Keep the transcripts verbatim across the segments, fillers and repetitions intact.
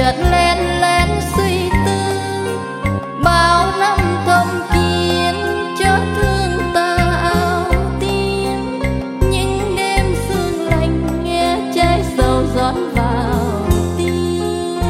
chợt lén lén suy tư bao năm thầm kín cho thương ta áo tím. Những đêm sương lạnh nghe trái sầu rót vào tim.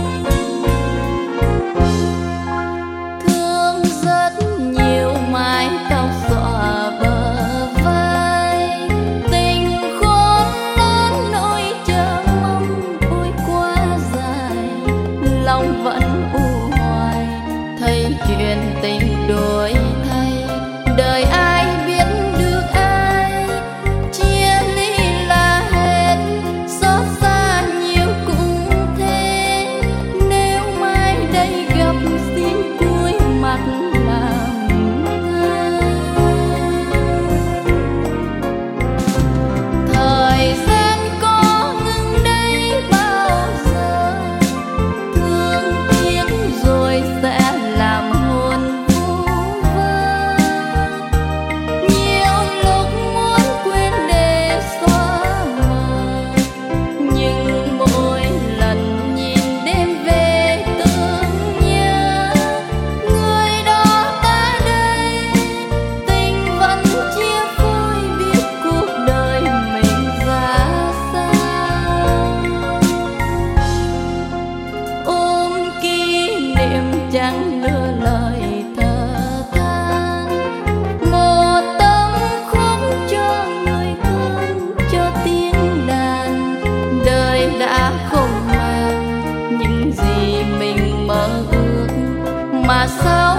Thương rất nhiều mái tóc xõa bờ vai, tình khốn lớn nỗi chờ mong ôi quá dài. Lòng vẫn u hoài thấy chuyện tình đổi thay, đời ai biết được ai. Chia ly là hết, xót xa nhiều cũng thế. Nếu mai đây gặp xin cúi mặt làm ngơ. Thời gian có ngừng đây bao giờ, thương tiếc rồi sẽ làm hồn vu vơ. Nhiều lúc muốn quên để xóa mờ, nhưng mỗi lần nhìn đêm về tưởng nhớ người đó ta đây. Tình vẫn chia phôi biết cuộc đời mình ra sao. Ôm kỷ niệm chẳng lựa lời thở than, một tấm khúc cho người thân cho tiếng đàn. Đời đã không mang những gì mình mơ ước, mà sao